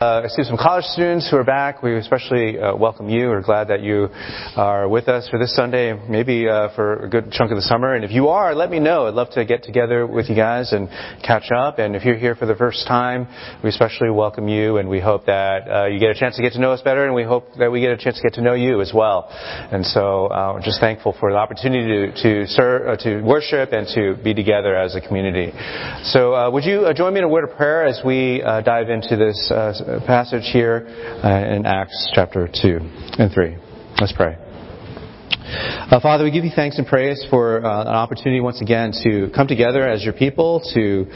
I see some college students who are back. We especially welcome you. We're glad that you are with us for this Sunday, maybe for a good chunk of the summer. And if you are, let me know. I'd love to get together with you guys and catch up. And if you're here for the first time, we especially welcome you. And we hope that you get a chance to get to know us better. And we hope that we get a chance to get to know you as well. And so we're just thankful for the opportunity to serve, to worship, and to be together as a community. So would you join me in a word of prayer as we dive into this passage here in Acts chapter 2 and 3. Let's pray. Father, we give you thanks and praise for an opportunity once again to come together as your people, to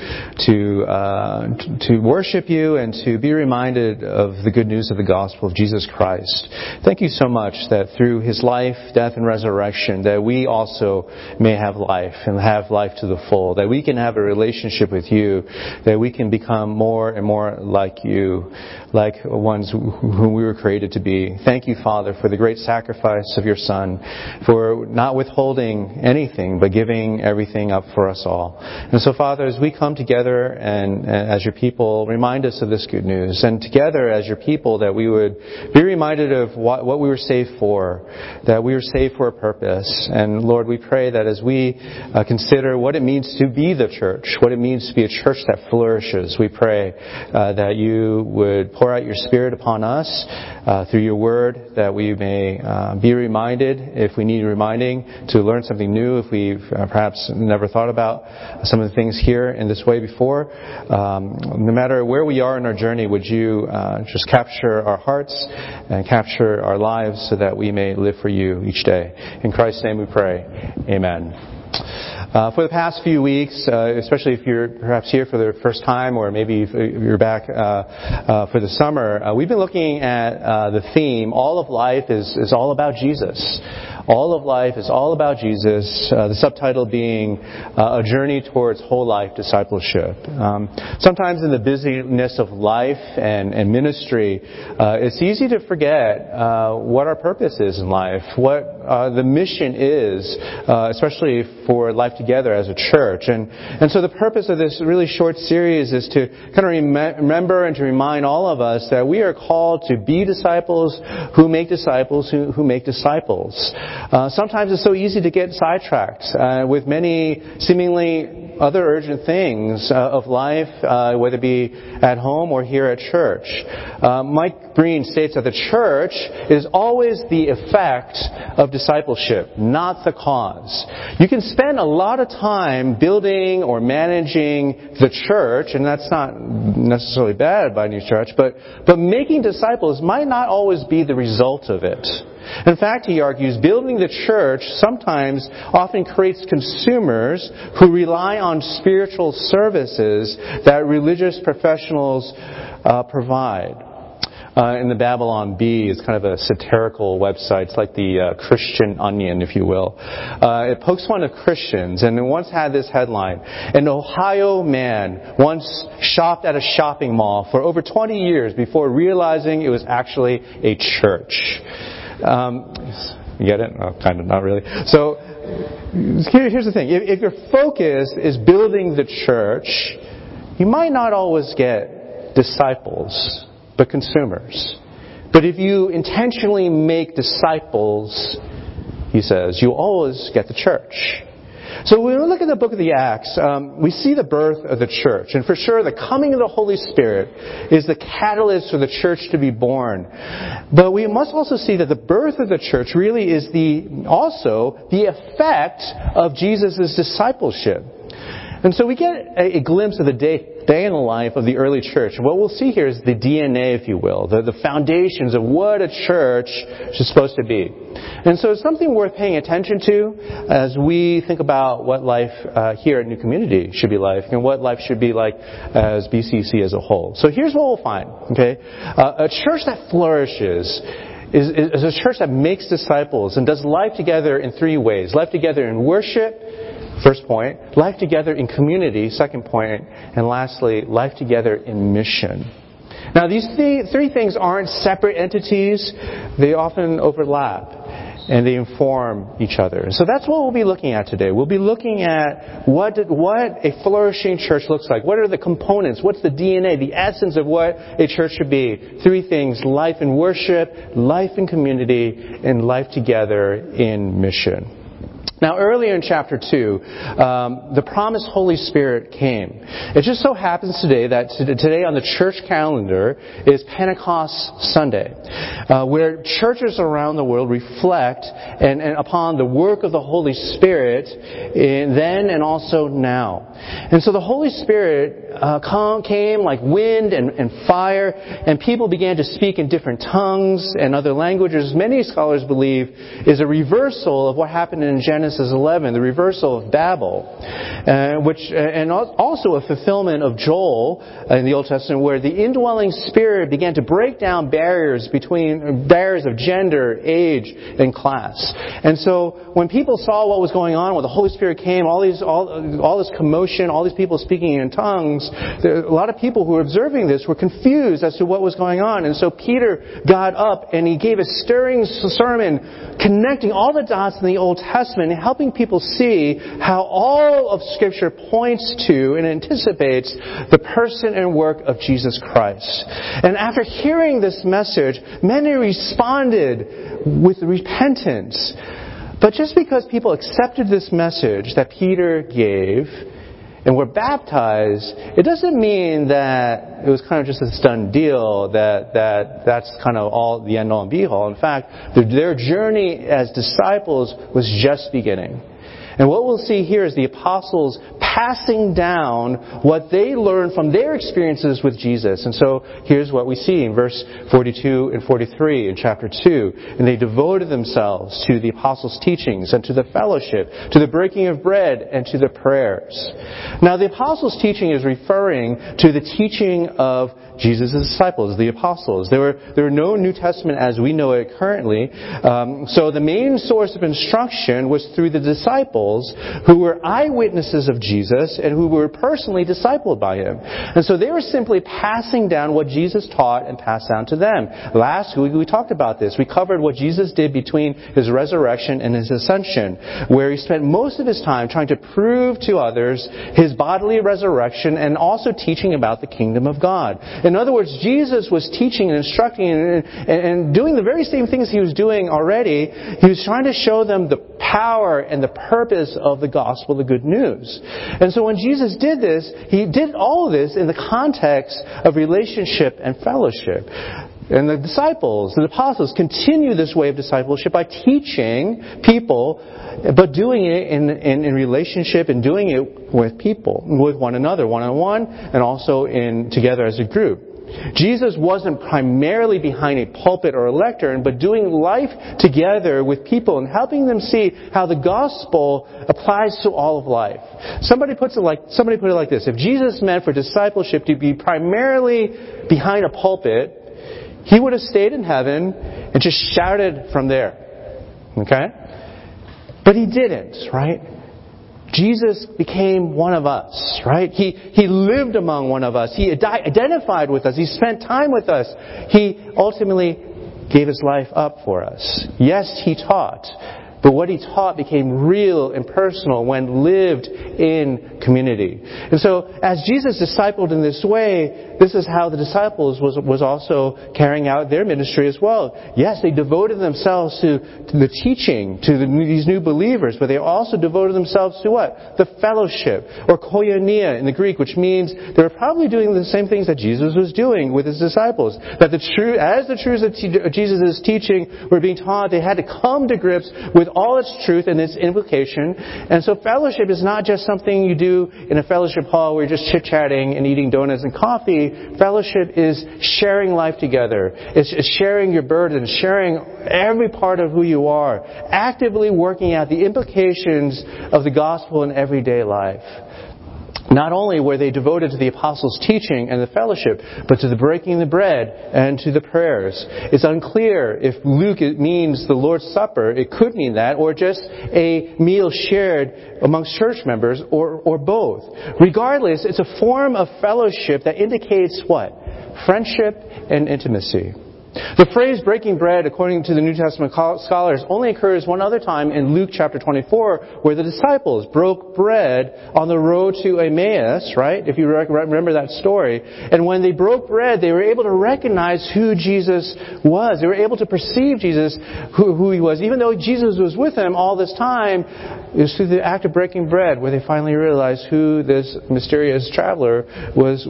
worship you and to be reminded of the good news of the gospel of Jesus Christ. Thank you so much that through His life, death, and resurrection, that we also may have life and have life to the full, that we can have a relationship with you, that we can become more and more like you, like ones whom we were created to be. Thank you, Father, for the great sacrifice of your Son, for not withholding anything, but giving everything up for us all. And so, Father, as we come together and as your people, remind us of this good news. And together as your people, that we would be reminded of what we were saved for, that we were saved for a purpose. And Lord, we pray that as we consider what it means to be the church, what it means to be a church that flourishes, we pray that you would pour out your Spirit upon us through your word, that we may be reminded, if we need reminding, to learn something new, if we've perhaps never thought about some of the things here in this way before. No matter where we are in our journey, would you just capture our hearts and capture our lives so that we may live for you each day. In Christ's name we pray. Amen. For the past few weeks, especially if you're perhaps here for the first time, or maybe if you're back for the summer, we've been looking at the theme, all of life is all about Jesus. All of life is all about Jesus, the subtitle being A Journey Towards Whole Life Discipleship. Sometimes in the busyness of life and ministry, it's easy to forget what our purpose is in life, what the mission is, especially for Life Together as a church. And so the purpose of this really short series is to kind of remember and to remind all of us that we are called to be disciples who make disciples who make disciples. Sometimes it's so easy to get sidetracked with many seemingly other urgent things of life, whether it be at home or here at church. Mike Breen states that the church is always the effect of discipleship, not the cause. You can spend a lot of time building or managing the church, and that's not necessarily bad by any stretch, but making disciples might not always be the result of it. In fact, he argues, building the church often creates consumers who rely on spiritual services that religious professionals provide. In the Babylon Bee is kind of a satirical website. It's like the Christian Onion, if you will. It pokes fun of Christians, and it once had this headline: an Ohio man once shopped at a shopping mall for over 20 years before realizing it was actually a church. You get it? Oh, kind of, not really. So here's the thing. If your focus is building the church, you might not always get disciples, but consumers. But if you intentionally make disciples, he says, you'll always get the church. So when we look at the book of the Acts, we see the birth of the church. And for sure, the coming of the Holy Spirit is the catalyst for the church to be born. But we must also see that the birth of the church really is also the effect of Jesus' discipleship. And so we get a glimpse of the day in the life of the early church. And what we'll see here is the DNA, if you will, the foundations of what a church is supposed to be. And so it's something worth paying attention to as we think about what life here at New Community should be like, and what life should be like as BCC as a whole. So here's what we'll find. Okay, a church that flourishes is a church that makes disciples and does life together in three ways: life together in worship, first point; life together in community, second point; and lastly, life together in mission. Now, these three things aren't separate entities. They often overlap. and they inform each other. So that's what we'll be looking at today. We'll be looking at what a flourishing church looks like. What are the components? What's the DNA, the essence of what a church should be? Three things: life in worship, life in community, and life together in mission. Now, earlier in chapter 2, the promised Holy Spirit came. It just so happens today that today on the church calendar is Pentecost Sunday, where churches around the world reflect and upon the work of the Holy Spirit then and also now. And so the Holy Spirit came like wind and fire, and people began to speak in different tongues and other languages. Many scholars believe is a reversal of what happened in Genesis 11, the reversal of Babel, and also a fulfillment of Joel in the Old Testament, where the indwelling Spirit began to break down barriers of gender, age, and class. And so when people saw what was going on, when the Holy Spirit came, all this commotion, all these people speaking in tongues, a lot of people who were observing this were confused as to what was going on. And so Peter got up and he gave a stirring sermon connecting all the dots in the Old Testament, helping people see how all of Scripture points to and anticipates the person and work of Jesus Christ. And after hearing this message, many responded with repentance. But just because people accepted this message that Peter gave and were baptized, it doesn't mean that it was kind of just a done deal, that's kind of all the end all and be all. In fact, their journey as disciples was just beginning. And what we'll see here is the apostles passing down what they learned from their experiences with Jesus. And so here's what we see in verse 42 and 43 in chapter 2. And they devoted themselves to the apostles' teachings and to the fellowship, to the breaking of bread and to the prayers. Now the apostles' teaching is referring to the teaching of Jesus' disciples, the apostles. There were no New Testament as we know it currently. So the main source of instruction was through the disciples who were eyewitnesses of Jesus and who were personally discipled by Him. And so they were simply passing down what Jesus taught and passed down to them. Last week we talked about this. We covered what Jesus did between His resurrection and His ascension, where He spent most of His time trying to prove to others His bodily resurrection and also teaching about the kingdom of God. In other words, Jesus was teaching and instructing and doing the very same things He was doing already. He was trying to show them the power and the purpose of the gospel, the good news. And so when Jesus did this, He did all of this in the context of relationship and fellowship. And the disciples, the apostles, continue this way of discipleship by teaching people, but doing it in relationship and doing it with people, with one another, one-on-one, and also together as a group. Jesus wasn't primarily behind a pulpit or a lectern, but doing life together with people and helping them see how the gospel applies to all of life. Somebody put it like this: if Jesus meant for discipleship to be primarily behind a pulpit, He would have stayed in heaven and just shouted from there. Okay? But He didn't, right? Jesus became one of us, right? He lived among one of us. He identified with us. He spent time with us. He ultimately gave His life up for us. Yes, He taught. But what He taught became real and personal when lived in community. And so, as Jesus discipled in this way, this is how the disciples was also carrying out their ministry as well. Yes, they devoted themselves to the teaching, to these new believers, but they also devoted themselves to what? The fellowship, or koinonia in the Greek, which means they were probably doing the same things that Jesus was doing with His disciples. That as the truths of Jesus' teaching were being taught, they had to come to grips with all its truth and its implication. And so fellowship is not just something you do in a fellowship hall where you're just chit-chatting and eating donuts and coffee. Fellowship is sharing life together. It's sharing your burdens, sharing every part of who you are, actively working out the implications of the gospel in everyday life. Not only were they devoted to the apostles' teaching and the fellowship, but to the breaking of the bread and to the prayers. It's unclear if Luke means the Lord's Supper. It could mean that, or just a meal shared amongst church members, or both. Regardless, it's a form of fellowship that indicates what? Friendship and intimacy. The phrase breaking bread, according to the New Testament scholars, only occurs one other time in Luke chapter 24, where the disciples broke bread on the road to Emmaus, right? If you remember that story. And when they broke bread, they were able to recognize who Jesus was. They were able to perceive Jesus, who He was. Even though Jesus was with them all this time, it was through the act of breaking bread where they finally realized who this mysterious traveler was.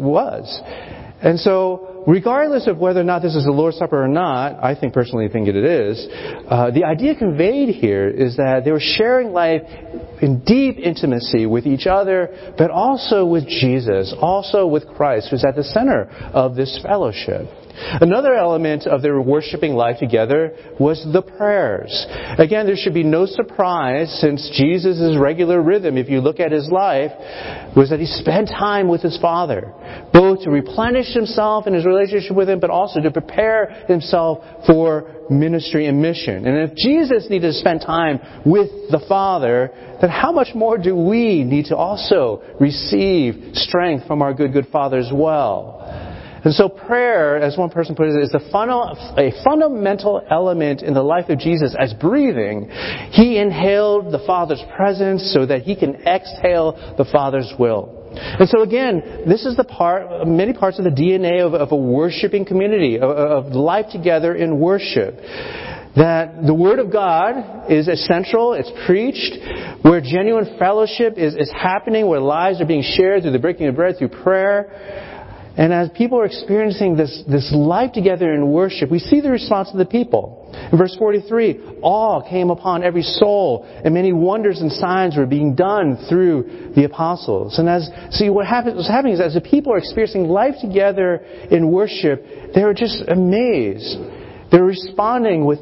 And so, regardless of whether or not this is the Lord's Supper or not, I personally think it is, the idea conveyed here is that they were sharing life in deep intimacy with each other, but also with Jesus, also with Christ, who's at the center of this fellowship. Another element of their worshiping life together was the prayers. Again, there should be no surprise, since Jesus' regular rhythm, if you look at His life, was that He spent time with His Father, both to replenish Himself in His relationship with Him, but also to prepare Himself for ministry and mission. And if Jesus needed to spend time with the Father, then how much more do we need to also receive strength from our good Father as well? And so prayer, as one person put it, is a fundamental element in the life of Jesus as breathing. He inhaled the Father's presence so that He can exhale the Father's will. And so again, this is many parts of the DNA of a worshiping community, of life together in worship. That the Word of God is essential, it's preached, where genuine fellowship is happening, where lives are being shared through the breaking of bread, through prayer. And as people are experiencing this life together in worship, we see the response of the people. In verse 43, awe came upon every soul, and many wonders and signs were being done through the apostles. And what's happening is as the people are experiencing life together in worship, they were just amazed. They're responding with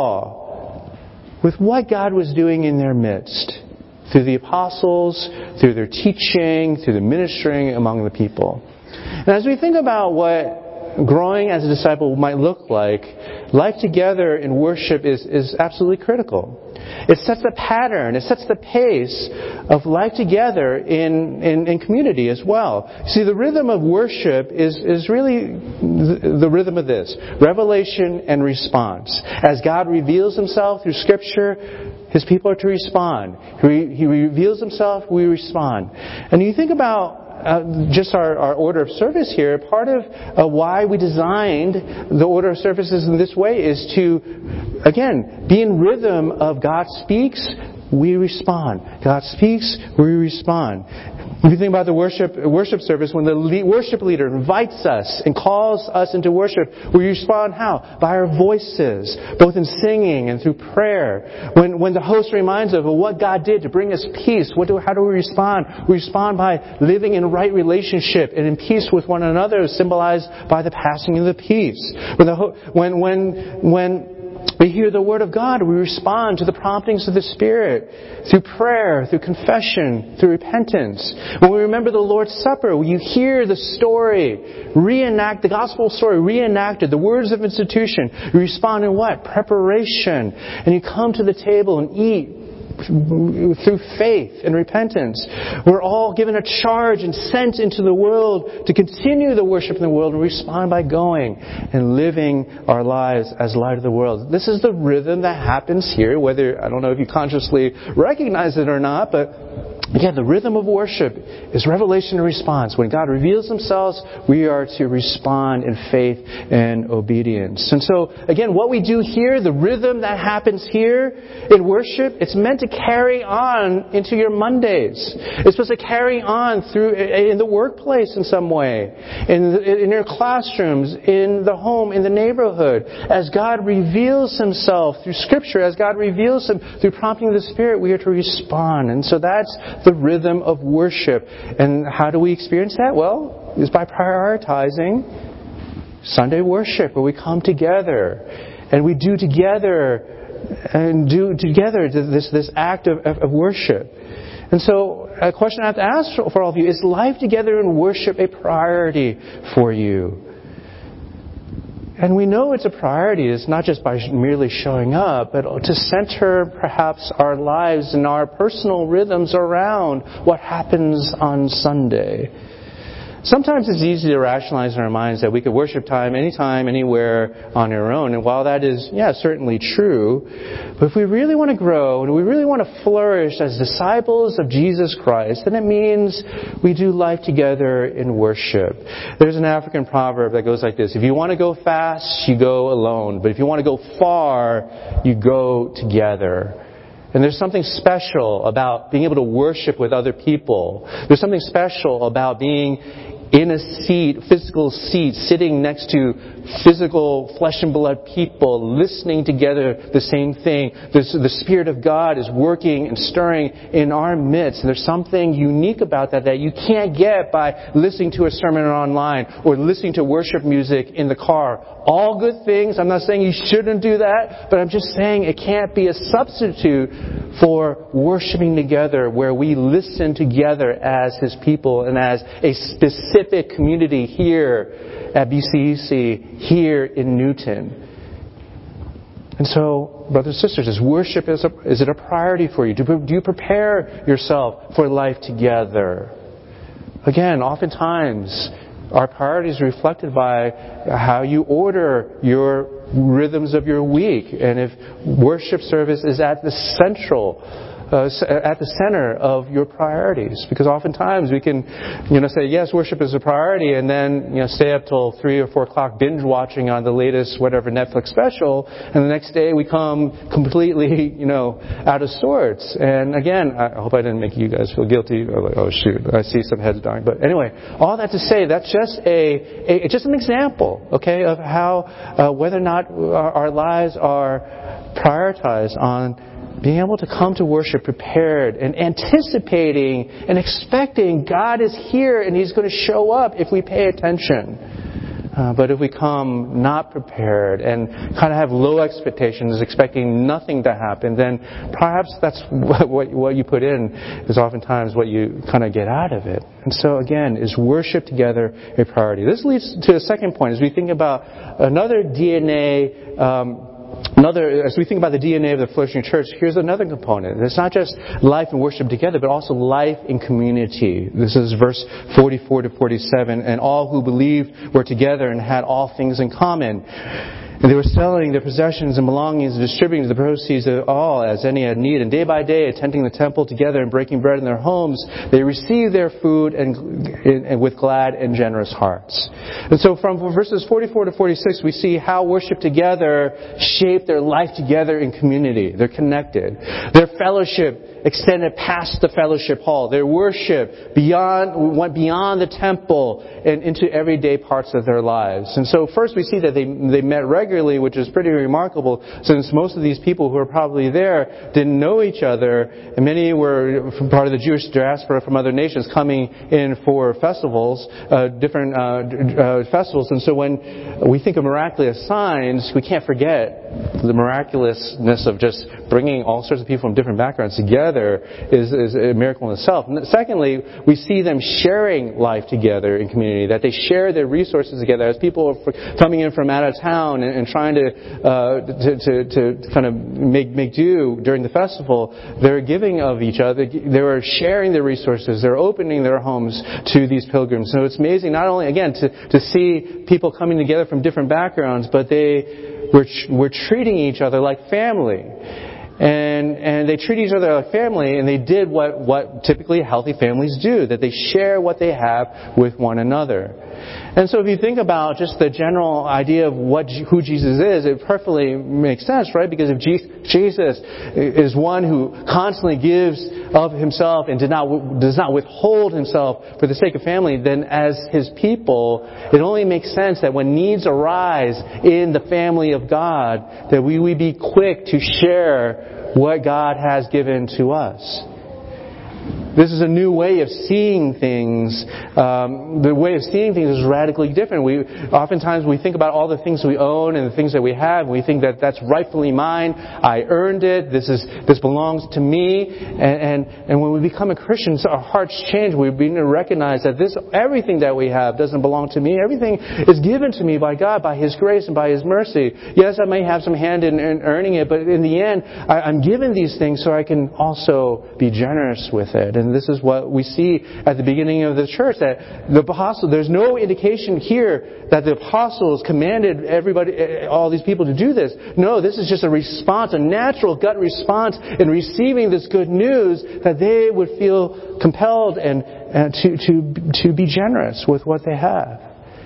awe, with what God was doing in their midst, through the apostles, through their teaching, through the ministering among the people. And as we think about what growing as a disciple might look like, life together in worship is absolutely critical. It sets a pattern, it sets the pace of life together in community as well. See, the rhythm of worship is really the rhythm of this: revelation and response. As God reveals Himself through Scripture, His people are to respond. He reveals Himself, we respond. And you think about just our order of service here, part of why we designed the order of services in this way is to, again, be in rhythm of God speaks, we respond. God speaks, we respond. If you think about the worship service, when the worship leader invites us and calls us into worship, we respond how? By our voices, both in singing and through prayer. When the host reminds us of what God did to bring us peace, how do we respond? We respond by living in right relationship and in peace with one another, symbolized by the passing of the peace. When we hear the Word of God, we respond to the promptings of the Spirit through prayer, through confession, through repentance. When we remember the Lord's Supper, when you hear the story, the gospel story reenacted, the words of institution, you respond in what? Preparation. And you come to the table and eat through faith and repentance. We're all given a charge and sent into the world to continue the worship in the world and respond by going and living our lives as light of the world. This is the rhythm that happens here, whether, I don't know if you consciously recognize it or not, but again, the rhythm of worship is revelation and response. When God reveals Himself, we are to respond in faith and obedience. And so, again, what we do here, the rhythm that happens here in worship, it's meant to carry on into your Mondays. It's supposed to carry on through in the workplace in some way, in your classrooms, in the home, in the neighborhood. As God reveals Himself through Scripture, as God reveals Him through prompting of the Spirit, we are to respond. And so that's the rhythm of worship. And how do we experience that? Well, it's by prioritizing Sunday worship, where we come together and we do together this act of worship. And so a question I have to ask for all of you, is life together in worship a priority for you? And we know it's a priority. It's not just by merely showing up, but to center perhaps our lives and our personal rhythms around what happens on Sunday. Sometimes it's easy to rationalize in our minds that we could worship time anytime, anywhere on our own. And while that is, certainly true, but if we really want to grow and we really want to flourish as disciples of Jesus Christ, then it means we do life together in worship. There's an African proverb that goes like this: if you want to go fast, you go alone. But if you want to go far, you go together. And there's something special about being able to worship with other people. There's something special about being in a physical seat, sitting next to physical flesh and blood people, listening together the same thing. The Spirit of God is working and stirring in our midst. And there's something unique about that you can't get by listening to a sermon online or listening to worship music in the car. All good things. I'm not saying you shouldn't do that, but I'm just saying it can't be a substitute for worshiping together, where we listen together as His people and as a specific community here at BCEC, here in Newton. And so, brothers and sisters, is worship, is it a priority for you? Do you prepare yourself for life together? Again, oftentimes, our priorities are reflected by how you order your rhythms of your week. And if worship service is at the center of your priorities. Because oftentimes we can, say, yes, worship is a priority, and then, stay up till 3 or 4 o'clock binge watching on the latest whatever Netflix special, and the next day we come completely, out of sorts. And again, I hope I didn't make you guys feel guilty. Oh shoot, I see some heads dying. But anyway, all that to say, that's just just an example, okay, of how whether or not our lives are prioritized on being able to come to worship prepared and anticipating and expecting God is here and He's going to show up if we pay attention. But if we come not prepared and kind of have low expectations, expecting nothing to happen, then perhaps that's what you put in is oftentimes what you kind of get out of it. And so again, is worship together a priority? This leads to a second point as we think about another DNA. As we think about the DNA of the flourishing church, here's another component. It's not just life and worship together, but also life in community. This is verse 44 to 47. And all who believed were together and had all things in common. And they were selling their possessions and belongings and distributing the proceeds of all as any had need. And day by day, attending the temple together and breaking bread in their homes, they received their food and with glad and generous hearts. And so from verses 44 to 46, we see how worship together shaped their life together in community. They're connected. Their fellowship extended past the fellowship hall. Their worship went beyond the temple and into everyday parts of their lives. And so first we see that they met regularly, which is pretty remarkable, since most of these people who are probably there didn't know each other, and many were from part of the Jewish diaspora from other nations coming in for festivals, different festivals. And so when we think of miraculous signs, we can't forget the miraculousness of just bringing all sorts of people from different backgrounds together is a miracle in itself. And secondly, we see them sharing life together in community, that they share their resources together. As people are coming in from out of town and trying to kind of make do during the festival, they're giving of each other. They were sharing their resources. They're opening their homes to these pilgrims. So it's amazing, not only, again, to see people coming together from different backgrounds, but they were treating each other like family. And they treat each other like family, and they did what typically healthy families do, that they share what they have with one another. And so if you think about just the general idea of who Jesus is, it perfectly makes sense, right? Because if Jesus is one who constantly gives of Himself and does not withhold Himself for the sake of family, then as His people, it only makes sense that when needs arise in the family of God, that we would be quick to share what God has given to us. This is a new way of seeing things. The way of seeing things is radically different. Oftentimes we think about all the things we own and the things that we have. We think that that's rightfully mine. I earned it. This belongs to me. And when we become a Christian, our hearts change. We begin to recognize that everything that we have doesn't belong to me. Everything is given to me by God, by His grace and by His mercy. Yes, I may have some hand in earning it, but in the end, I'm given these things so I can also be generous with it. And And this is what we see at the beginning of the church, that the apostles, there's no indication here that the apostles commanded everybody, all these people to do this. No, this is just a response, a natural gut response in receiving this good news, that they would feel compelled and to be generous with what they have.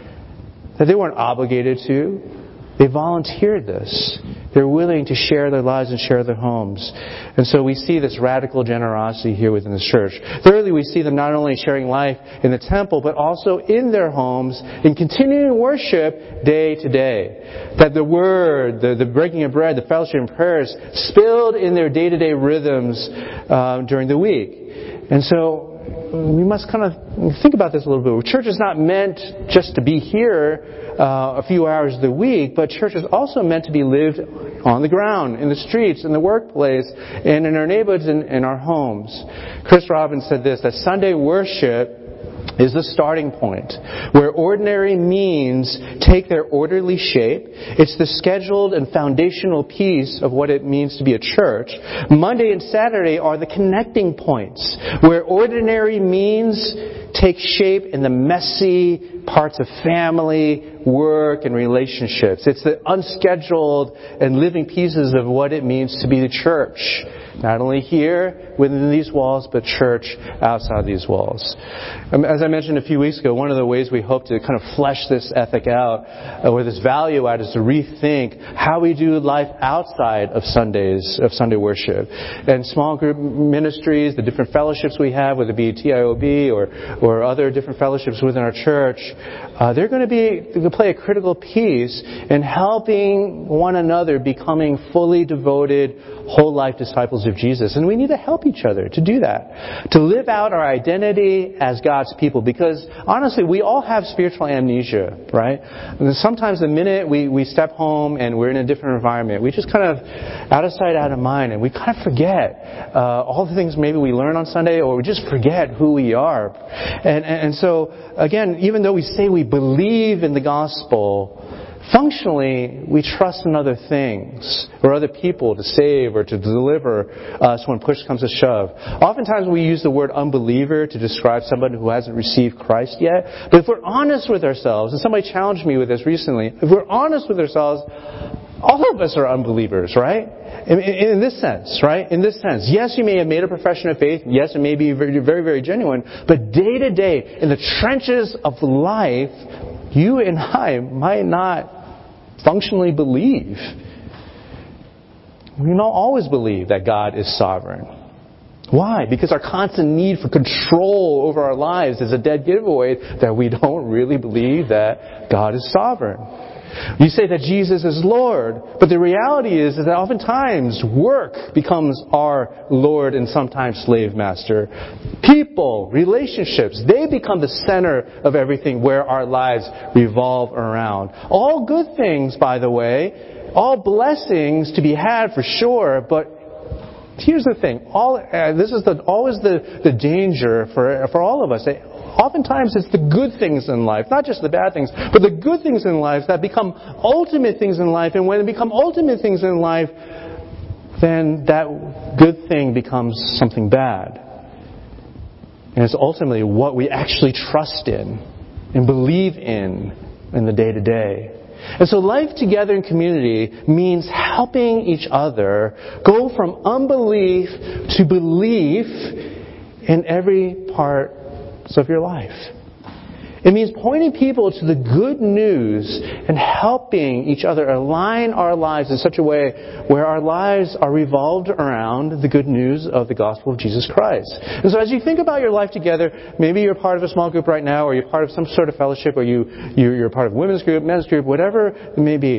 That they weren't obligated to. They volunteered this. They're willing to share their lives and share their homes. And so we see this radical generosity here within the church. Thirdly, we see them not only sharing life in the temple, but also in their homes, in continuing worship day to day. That the Word, the breaking of bread, the fellowship and prayers spilled in their day-to-day rhythms during the week. And so we must kind of think about this a little bit. Church is not meant just to be here a few hours of the week, but church is also meant to be lived on the ground, in the streets, in the workplace, and in our neighborhoods and in our homes. Chris Robbins said this, that Sunday worship is the starting point, where ordinary means take their orderly shape. It's the scheduled and foundational piece of what it means to be a church. Monday and Saturday are the connecting points, where ordinary means take shape in the messy parts of family, work, and relationships. It's the unscheduled and living pieces of what it means to be the church. Not only here within these walls, but church outside these walls. As I mentioned a few weeks ago, one of the ways we hope to kind of flesh this ethic out, or this value out, is to rethink how we do life outside of Sundays, of Sunday worship. And small group ministries, the different fellowships we have, whether it be TIOB or other different fellowships within our church, they're going to play a critical piece in helping one another becoming fully devoted, whole life disciples of Jesus. And we need to help each other to do that. To live out our identity as God's people. Because honestly, we all have spiritual amnesia, right? And sometimes the minute we step home and we're in a different environment, we just kind of out of sight, out of mind. And we kind of forget all the things maybe we learn on Sunday, or we just forget who we are. And so, again, even though we say we believe in the gospel, functionally, we trust in other things or other people to save or to deliver us when push comes to shove. Oftentimes we use the word unbeliever to describe somebody who hasn't received Christ yet. But if we're honest with ourselves, and somebody challenged me with this recently, if we're honest with ourselves, all of us are unbelievers, right? In this sense, right? In this sense. Yes, you may have made a profession of faith. Yes, it may be very, very, very genuine. But day to day, in the trenches of life, you and I might not functionally believe. We don't always believe that God is sovereign. Why? Because our constant need for control over our lives is a dead giveaway that we don't really believe that God is sovereign. You say that Jesus is Lord, but the reality is that oftentimes work becomes our Lord and sometimes slave master. People, relationships, they become the center of everything where our lives revolve around. All good things, by the way, all blessings to be had for sure, but here's the thing. This is always the danger for all of us. Oftentimes it's the good things in life, not just the bad things, but the good things in life that become ultimate things in life. And when they become ultimate things in life, then that good thing becomes something bad. And it's ultimately what we actually trust in and believe in the day-to-day. And so life together in community means helping each other go from unbelief to belief in every part of your life. It means pointing people to the good news and helping each other align our lives in such a way where our lives are revolved around the good news of the gospel of Jesus Christ. And so as you think about your life together, maybe you're part of a small group right now, or you're part of some sort of fellowship, or you're part of a women's group, men's group, whatever it may be.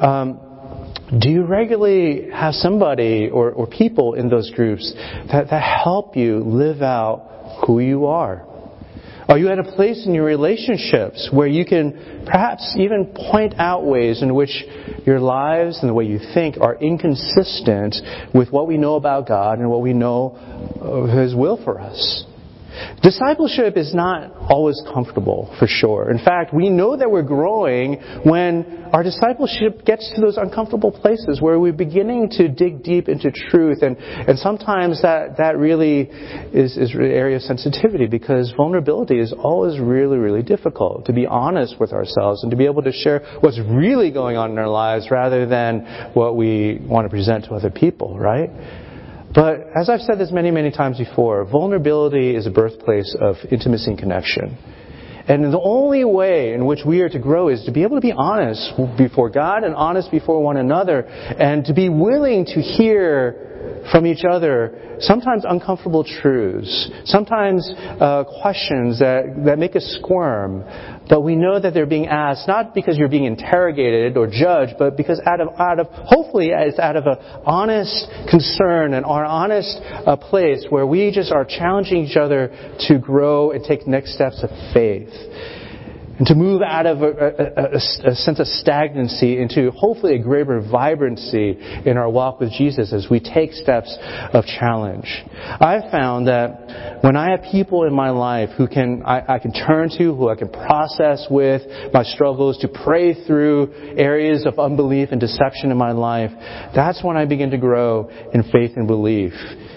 Do you regularly have somebody or people in those groups that help you live out who you are? Are you at a place in your relationships where you can perhaps even point out ways in which your lives and the way you think are inconsistent with what we know about God and what we know of His will for us? Discipleship is not always comfortable, for sure. In fact, we know that we're growing when our discipleship gets to those uncomfortable places where we're beginning to dig deep into truth. And sometimes that really is an area of sensitivity, because vulnerability is always really, really difficult. To be honest with ourselves and to be able to share what's really going on in our lives rather than what we want to present to other people, right? But as I've said this many, many times before, vulnerability is a birthplace of intimacy and connection. And the only way in which we are to grow is to be able to be honest before God and honest before one another, and to be willing to hear from each other sometimes uncomfortable truths, sometimes questions that make us squirm. But we know that they're being asked not because you're being interrogated or judged, but because hopefully it's out of an honest concern and our honest place where we just are challenging each other to grow and take next steps of faith. And to move out of a sense of stagnancy into hopefully a greater vibrancy in our walk with Jesus as we take steps of challenge. I've found that when I have people in my life who I can turn to, who I can process with my struggles, to pray through areas of unbelief and deception in my life, that's when I begin to grow in faith and belief.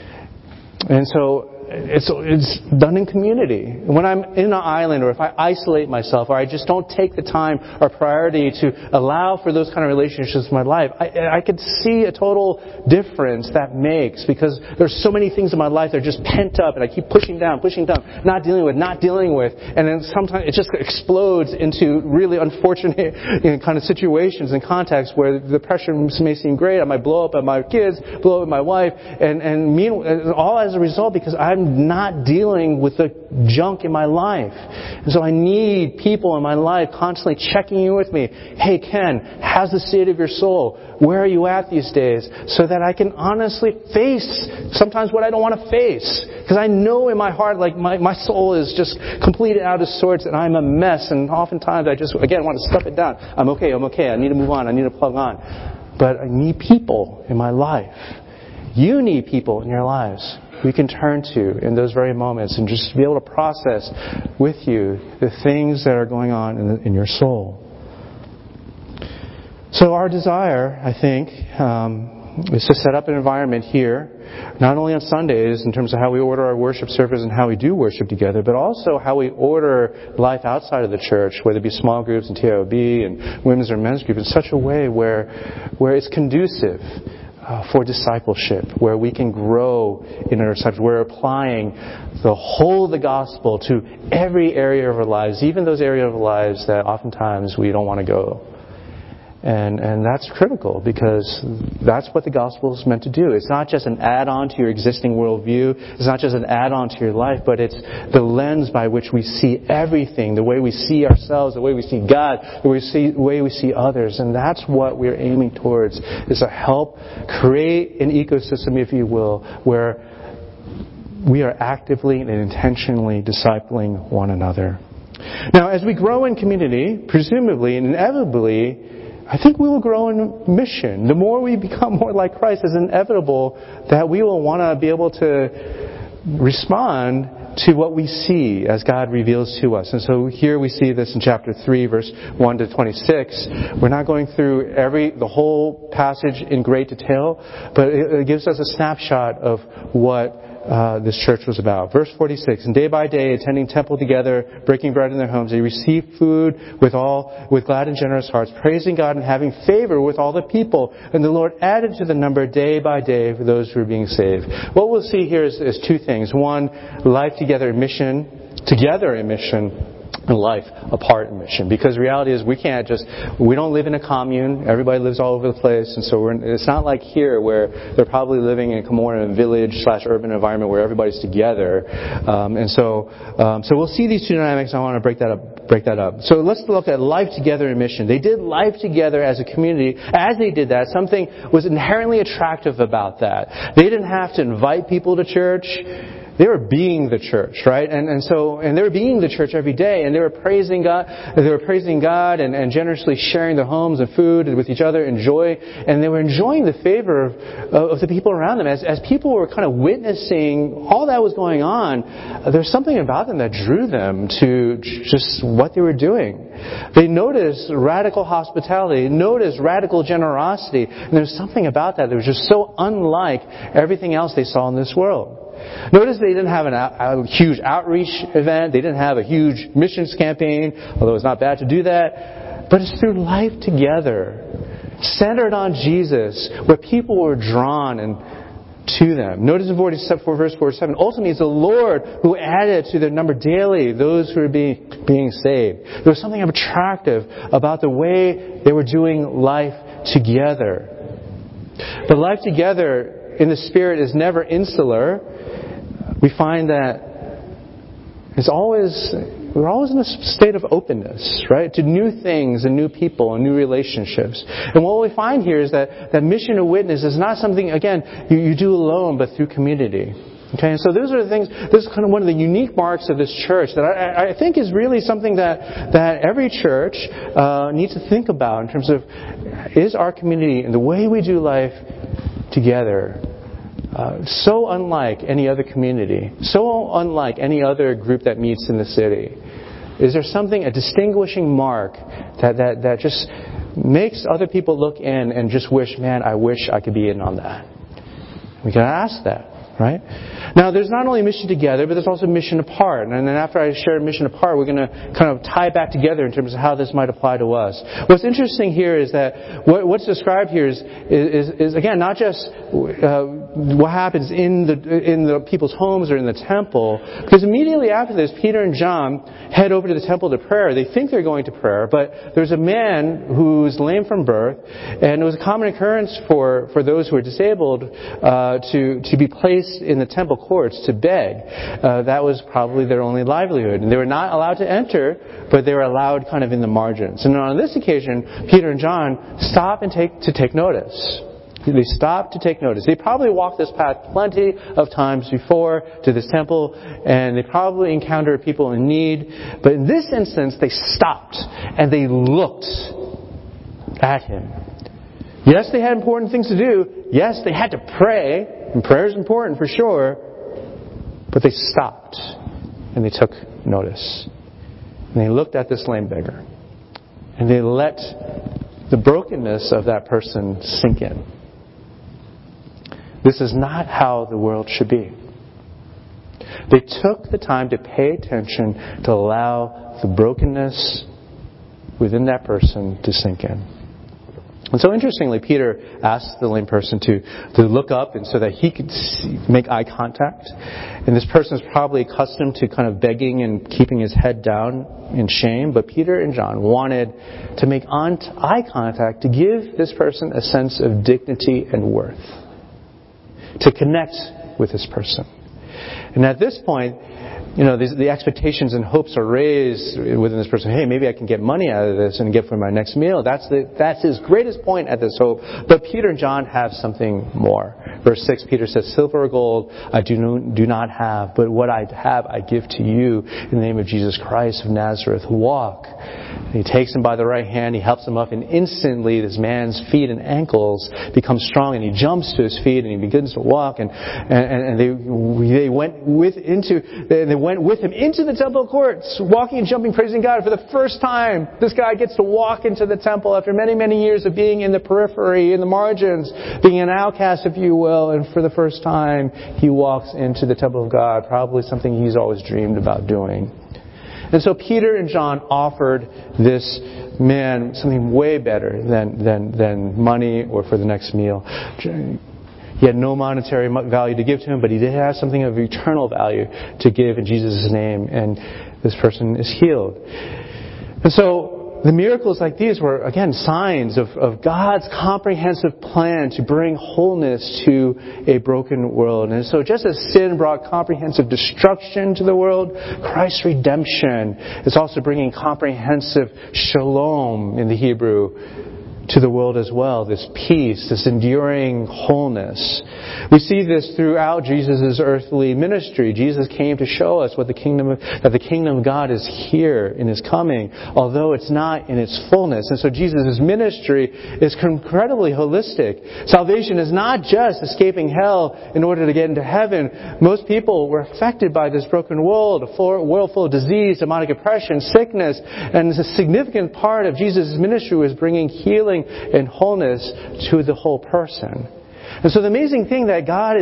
And so it's done in community. When I'm in an island, or if I isolate myself, or I just don't take the time or priority to allow for those kind of relationships in my life, I could see a total difference that makes, because there's so many things in my life that are just pent up, and I keep pushing down, not dealing with, and then sometimes it just explodes into really unfortunate kind of situations and contexts where the pressure may seem great. I might blow up at my kids, blow up at my wife, and meanwhile, all as a result because I'm not dealing with the junk in my life. And so I need people in my life constantly checking in with me. Hey, Ken, how's the state of your soul? Where are you at these days? So that I can honestly face sometimes what I don't want to face. Because I know in my heart, like my soul is just completely out of sorts and I'm a mess. And oftentimes I just, again, want to stuff it down. I'm okay. I need to move on. I need to plug on. But I need people in my life. You need people in your lives we can turn to in those very moments and just be able to process with you the things that are going on in your soul. So our desire, I think, is to set up an environment here, not only on Sundays in terms of how we order our worship service and how we do worship together, but also how we order life outside of the church, whether it be small groups and TIOB and women's or men's groups, in such a way where it's conducive for discipleship, where we can grow in our discipleship. We're applying the whole of the gospel to every area of our lives, even those areas of our lives that oftentimes we don't want to go. And that's critical, because that's what the gospel is meant to do. It's not just an add-on to your existing worldview. It's not just an add-on to your life, but it's the lens by which we see everything, the way we see ourselves, the way we see God, the way we see others. And that's what we're aiming towards, is to help create an ecosystem, if you will, where we are actively and intentionally discipling one another. Now, as we grow in community, presumably and inevitably, I think we will grow in mission. The more we become more like Christ, it's inevitable that we will want to be able to respond to what we see as God reveals to us. And so here we see this in chapter 3, verse 1 to 26. We're not going through the whole passage in great detail, but it gives us a snapshot of what this church was about. Verse 46, and day by day, attending temple together, breaking bread in their homes, they received food with glad and generous hearts, praising God and having favor with all the people. And the Lord added to the number day by day for those who were being saved. What we'll see here is two things. One, life together in mission, and life apart in mission. Because the reality is we don't live in a commune. Everybody lives all over the place. And so it's not like here where they're probably living in more in a village/urban environment where everybody's together. So we'll see these two dynamics. I want to break that up. So let's look at life together in mission. They did life together as a community. As they did that, something was inherently attractive about that. They didn't have to invite people to church. they were being the church, right? And they were being the church every day, and they were praising God. They were praising God and generously sharing their homes and food with each other in joy, and they were enjoying the favor of the people around them. As people were kind of witnessing all that was going on, there's something about them that drew them to just what they were doing. They noticed radical hospitality, noticed radical generosity, and there's something about that was just so unlike everything else they saw in this world. Notice they didn't have a huge outreach event. They didn't have a huge missions campaign, although it's not bad to do that. But it's through life together, centered on Jesus, where people were drawn to them. Notice in verse 47, ultimately it's the Lord who added to their number daily those who were being saved. There was something attractive about the way they were doing life together. But life together in the Spirit is never insular. We find that we're always in a state of openness, right, to new things and new people and new relationships. And what we find here is that mission to witness is not something, again, you do alone, but through community. Okay, and so those are the things. This is kind of one of the unique marks of this church that I think is really something that every church needs to think about in terms of, is our community and the way we do life together so unlike any other community, so unlike any other group that meets in the city? Is there something, a distinguishing mark that just makes other people look in and just wish, man, I wish I could be in on that? We can ask that. Right? Now, there's not only mission together, but there's also mission apart. And then after I share mission apart, we're going to kind of tie it back together in terms of how this might apply to us. What's interesting here is that what's described here is again, not just what happens in the people's homes or in the temple. Because immediately after this, Peter and John head over to the temple to prayer. They think they're going to prayer, but there's a man who's lame from birth, and it was a common occurrence for those who are disabled to be placed in the temple courts to beg. That was probably their only livelihood. And they were not allowed to enter, but they were allowed kind of in the margins. And on this occasion, Peter and John stop and take notice. They stop to take notice. They probably walked this path plenty of times before to this temple, and they probably encountered people in need. But in this instance, they stopped and they looked at him. Yes, they had important things to do. Yes, they had to pray. And prayer is important for sure, but they stopped and they took notice. And they looked at this lame beggar. And they let the brokenness of that person sink in. This is not how the world should be. They took the time to pay attention to allow the brokenness within that person to sink in. And so interestingly, Peter asked the lame person to look up and so that he could make eye contact. And this person is probably accustomed to kind of begging and keeping his head down in shame. But Peter and John wanted to make eye contact to give this person a sense of dignity and worth. To connect with this person. And at this point, the expectations and hopes are raised within this person. Hey, maybe I can get money out of this and get for my next meal. That's his greatest point at this hope. But Peter and John have something more. Verse 6, Peter says, silver or gold I do not have, but what I have I give to you in the name of Jesus Christ of Nazareth. Walk. And he takes him by the right hand, he helps him up, and instantly this man's feet and ankles become strong, and he jumps to his feet and he begins to walk. And they went with him into the temple courts, walking and jumping, praising God for the first time. This guy gets to walk into the temple after many, many years of being in the periphery, in the margins, being an outcast, if you will. And for the first time, he walks into the temple of God, probably something he's always dreamed about doing. And so Peter and John offered this man something way better than money or for the next meal. He had no monetary value to give to him, but he did have something of eternal value to give in Jesus' name, and this person is healed. And so the miracles like these were, again, signs of God's comprehensive plan to bring wholeness to a broken world. And so just as sin brought comprehensive destruction to the world, Christ's redemption is also bringing comprehensive shalom in the Hebrew to the world as well, this peace, this enduring wholeness. We see this throughout Jesus' earthly ministry. Jesus came to show us that the kingdom of God is here and is coming, although it's not in its fullness. And so Jesus' ministry is incredibly holistic. Salvation is not just escaping hell in order to get into heaven. Most people were affected by this broken world, a world full of disease, demonic oppression, sickness, and a significant part of Jesus' ministry was bringing healing and wholeness to the whole person. And so the amazing thing that God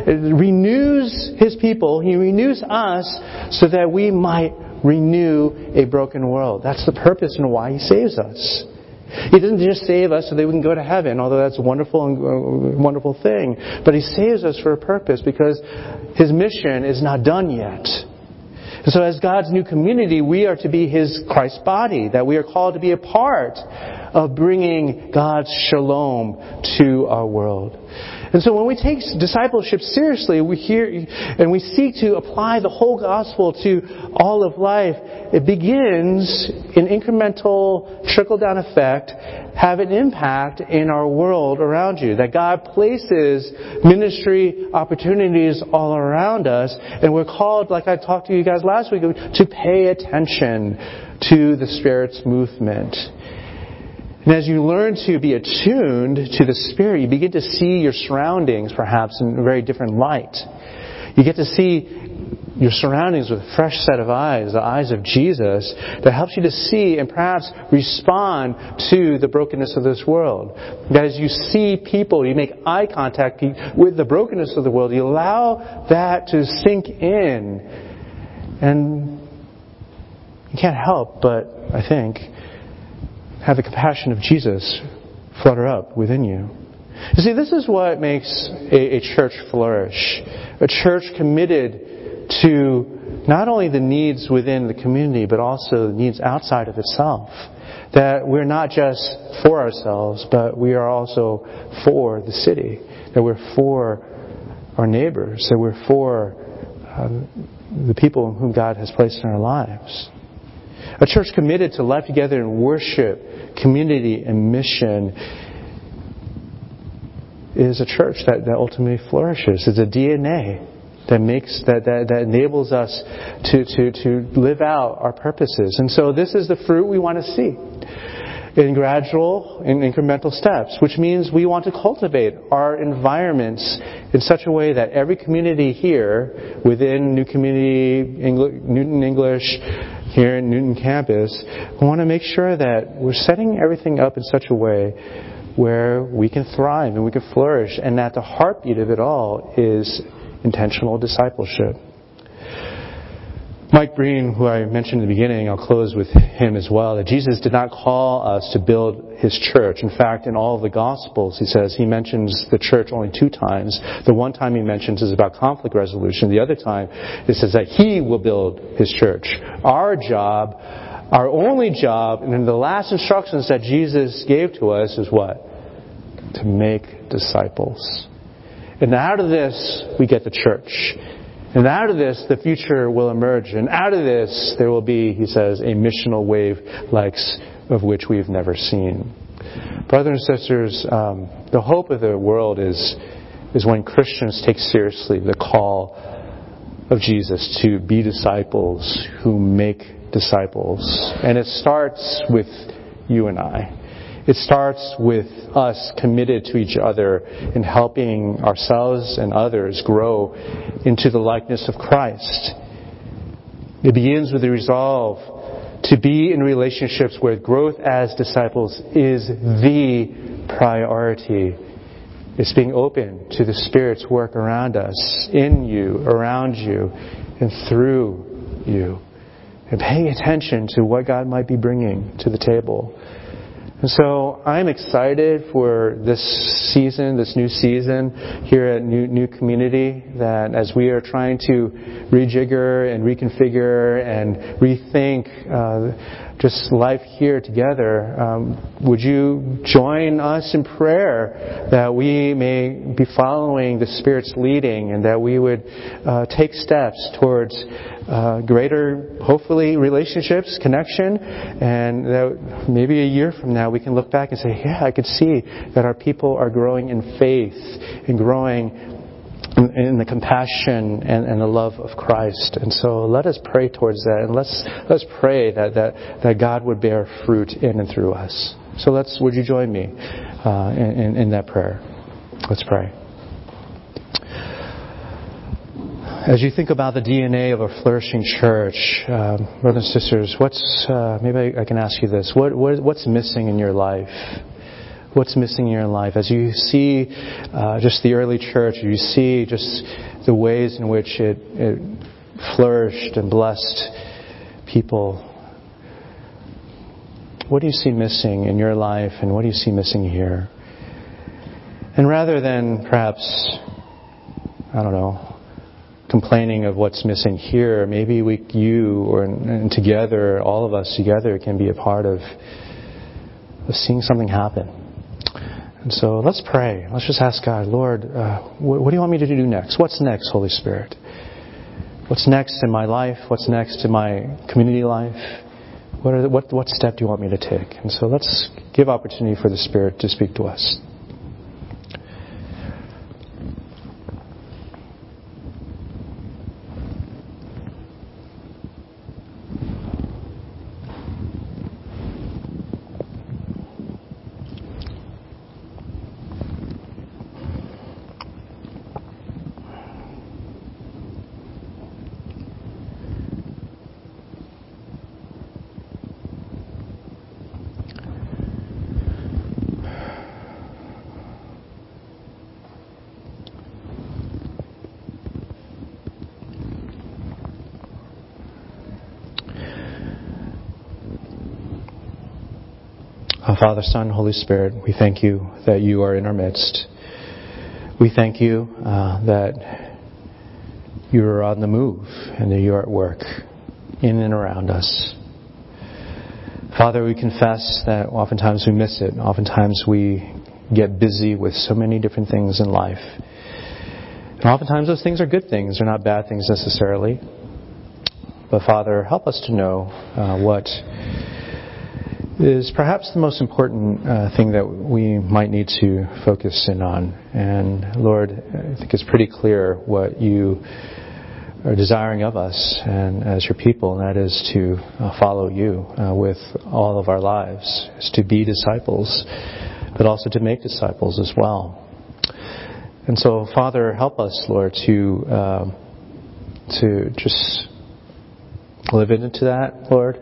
renews His people, He renews us so that we might renew a broken world. That's the purpose and why He saves us. He doesn't just save us so that we can go to heaven, although that's a wonderful thing. But He saves us for a purpose because His mission is not done yet. And so as God's new community, we are to be His Christ body, that we are called to be a part of bringing God's shalom to our world. And so when we take discipleship seriously, we hear and we seek to apply the whole gospel to all of life, it begins in incremental trickle-down effect, have an impact in our world around you. That God places ministry opportunities all around us, and we're called, like I talked to you guys last week, to pay attention to the Spirit's movement. And as you learn to be attuned to the Spirit, you begin to see your surroundings perhaps in a very different light. You get to see your surroundings with a fresh set of eyes, the eyes of Jesus, that helps you to see and perhaps respond to the brokenness of this world. That as you see people, you make eye contact with the brokenness of the world, you allow that to sink in. And you can't help but, I think, have the compassion of Jesus flutter up within you. You see, this is what makes a church flourish. A church committed to not only the needs within the community, but also the needs outside of itself. That we're not just for ourselves, but we are also for the city. That we're for our neighbors. That we're for the people whom God has placed in our lives. A church committed to life together in worship, community, and mission is a church that ultimately flourishes. It's a DNA that enables us to live out our purposes. And so this is the fruit we want to see in gradual and incremental steps, which means we want to cultivate our environments in such a way that every community here within New Community, Newton English, here in Newton campus, we want to make sure that we're setting everything up in such a way where we can thrive and we can flourish, and that the heartbeat of it all is intentional discipleship. Mike Breen, who I mentioned in the beginning, I'll close with him as well, that Jesus did not call us to build His church. In fact, in all of the Gospels, He mentions the church only 2 times. The one time He mentions is about conflict resolution. The other time, it says that He will build His church. Our job, our only job, and in the last instructions that Jesus gave to us is what? To make disciples. And out of this, we get the church. And out of this, the future will emerge. And out of this, there will be, he says, a missional wave likes of which we've never seen. Brothers and sisters, the hope of the world is when Christians take seriously the call of Jesus to be disciples who make disciples. And it starts with you and I. It starts with us committed to each other in helping ourselves and others grow into the likeness of Christ. It begins with the resolve to be in relationships where growth as disciples is the priority. It's being open to the Spirit's work around us, in you, around you, and through you. And paying attention to what God might be bringing to the table. And so I'm excited for this season, this new season here at New Community, that as we are trying to rejigger and reconfigure and rethink just life here together, would you join us in prayer that we may be following the Spirit's leading and that we would take steps towards greater, hopefully, relationships, connection, and that maybe a year from now we can look back and say, yeah, I could see that our people are growing in faith and growing in the compassion and the love of Christ. And so let us pray towards that, and let's pray that God would bear fruit in and through us. So would you join me in that prayer? Let's pray. As you think about the DNA of a flourishing church, brothers and sisters, maybe I can ask you this: what's missing in your life? What's missing in your life? As you see just the early church, you see just the ways in which it flourished and blessed people. What do you see missing in your life, and what do you see missing here? And rather than perhaps, complaining of what's missing here, maybe and together, all of us together, can be a part of seeing something happen. And so let's pray. Let's just ask God, Lord, what do you want me to do next? What's next, Holy Spirit? What's next in my life? What's next in my community life? What step do you want me to take? And so let's give opportunity for the Spirit to speak to us. Father, Son, Holy Spirit, we thank you that you are in our midst. We thank you that you are on the move and that you are at work in and around us. Father, we confess that oftentimes we miss it. Oftentimes we get busy with so many different things in life. And oftentimes those things are good things. They're not bad things necessarily. But Father, help us to know what is perhaps the most important thing that we might need to focus in on. And Lord, I think it's pretty clear what you are desiring of us and as your people, and that is to follow you with all of our lives, is to be disciples, but also to make disciples as well. And so, Father, help us, Lord, to just live into that, Lord.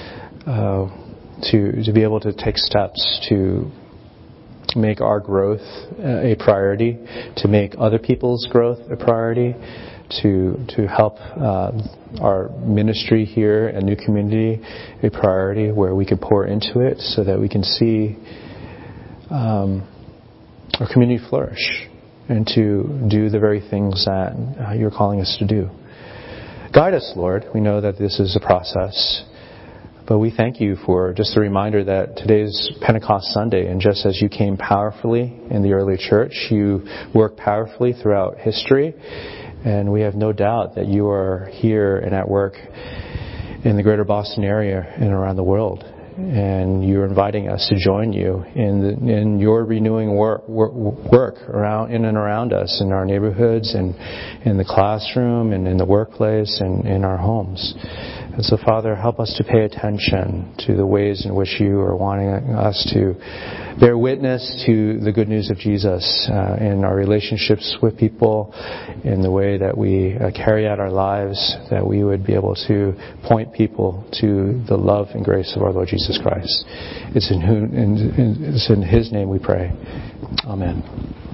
To be able to take steps to make our growth a priority, to make other people's growth a priority, to help our ministry here and New Community a priority where we can pour into it so that we can see our community flourish and to do the very things that you're calling us to do. Guide us, Lord. We know that this is a process. But we thank you for just the reminder that today's Pentecost Sunday, and just as you came powerfully in the early church, you work powerfully throughout history, and we have no doubt that you are here and at work in the greater Boston area and around the world. And you're inviting us to join you in your renewing work around in and around us, in our neighborhoods, and in the classroom, and in the workplace, and in our homes. And so, Father, help us to pay attention to the ways in which you are wanting us to bear witness to the good news of Jesus in our relationships with people, in the way that we carry out our lives, that we would be able to point people to the love and grace of our Lord Jesus Christ. It's in His name we pray. Amen.